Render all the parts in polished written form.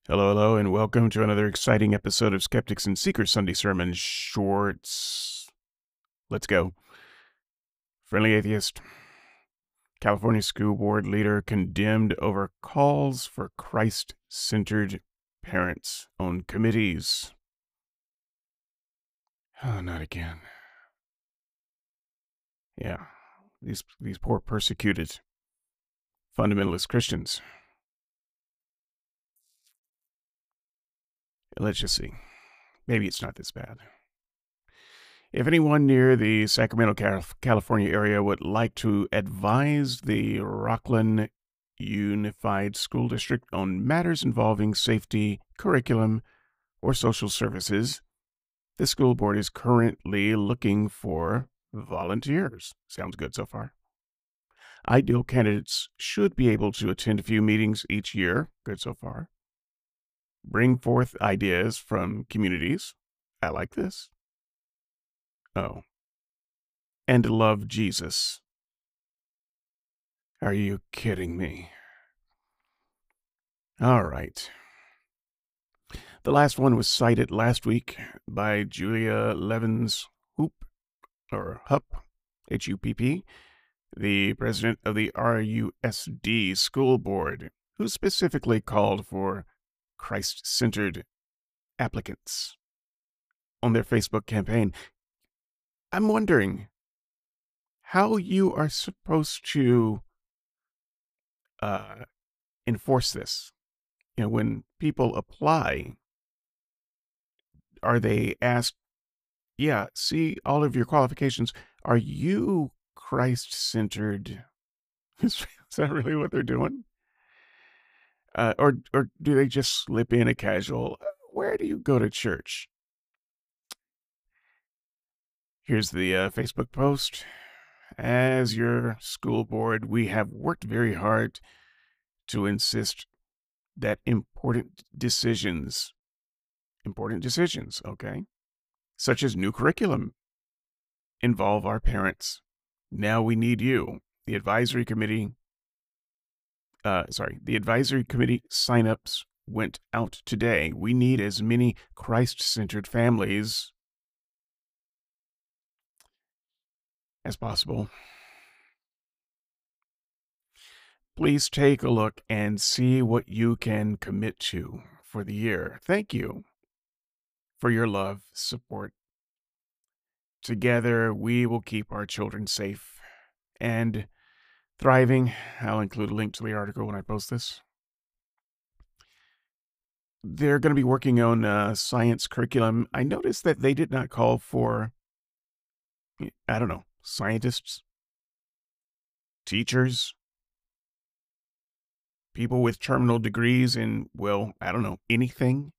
Hello, hello, and welcome to another exciting episode of Skeptics and Seekers Sunday Sermon Shorts. Let's go. Friendly atheist. California school board leader condemned over calls for Christ-centered parents on committees. Oh, not again. Yeah, these poor persecuted fundamentalist Christians. Let's just see. Maybe it's not this bad. If anyone near the Sacramento, California area would like to advise the Rockland Unified School District on matters involving safety, curriculum, or social services, the school board is currently looking for volunteers. Sounds good so far. Ideal candidates should be able to attend a few meetings each year. Good so far. Bring forth ideas from communities. I like this. Oh, and love Jesus. Are you kidding me? All right. The last one was cited last week by Julia Levens Hupp, H-U-P-P, the president of the RUSD school board, who specifically called for Christ-centered applicants on their Facebook campaign. I'm wondering how you are supposed to enforce this. You know, when people apply, are they asked, yeah, see all of your qualifications. Are you Christ-centered? Is that really what they're doing? Or do they just slip in a casual, where do you go to church? Here's the Facebook post. As your school board, we have worked very hard to insist that important decisions, okay, such as new curriculum, involve our parents. Now we need you. The advisory committee signups went out today. We need as many Christ-centered families as possible. Please take a look and see what you can commit to for the year. Thank you for your love, support. Together, we will keep our children safe and thriving. I'll include a link to the article when I post this. They're going to be working on science curriculum. I noticed that they did not call for, I don't know, scientists, teachers, people with terminal degrees in, well, I don't know, anything.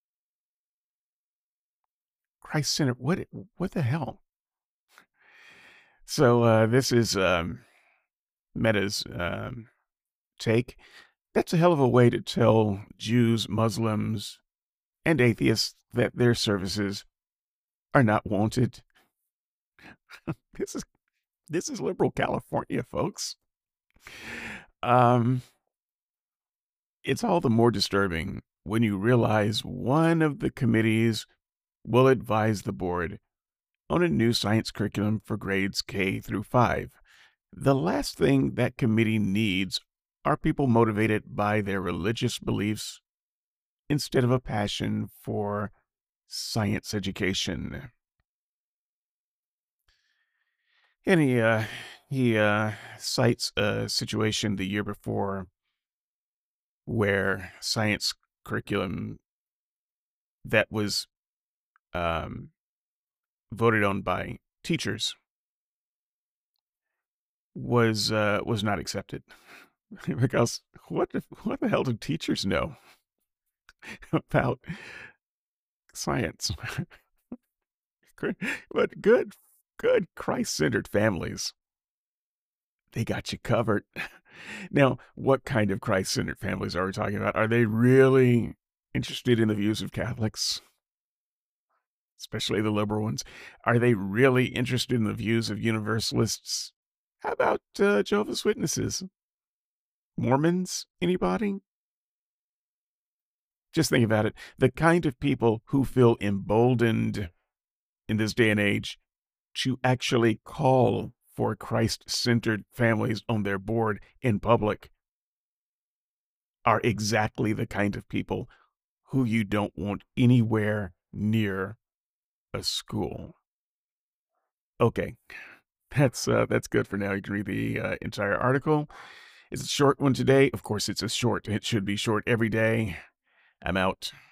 Christ Center, what the hell? So this is Meta's take. That's a hell of a way to tell Jews, Muslims, and atheists that their services are not wanted. This is liberal California, folks. It's all the more disturbing when you realize one of the committees will advise the board on a new science curriculum for grades K through 5. The last thing that committee needs are people motivated by their religious beliefs instead of a passion for science education. And he cites a situation the year before where science curriculum that was voted on by teachers was not accepted because what the hell do teachers know about science? But good Christ-centered families, they got you covered. Now, what kind of Christ-centered families are we talking about? Are they really interested in the views of Catholics, especially the liberal ones? Are they really interested in the views of Universalists? How about Jehovah's Witnesses? Mormons? Anybody? Just think about it. The kind of people who feel emboldened in this day and age to actually call for Christ-centered families on their board in public are exactly the kind of people who you don't want anywhere near a school. Okay, that's good for now. You can read the entire article. It's a short one today. Of course, it's a short. It should be short every day. I'm out.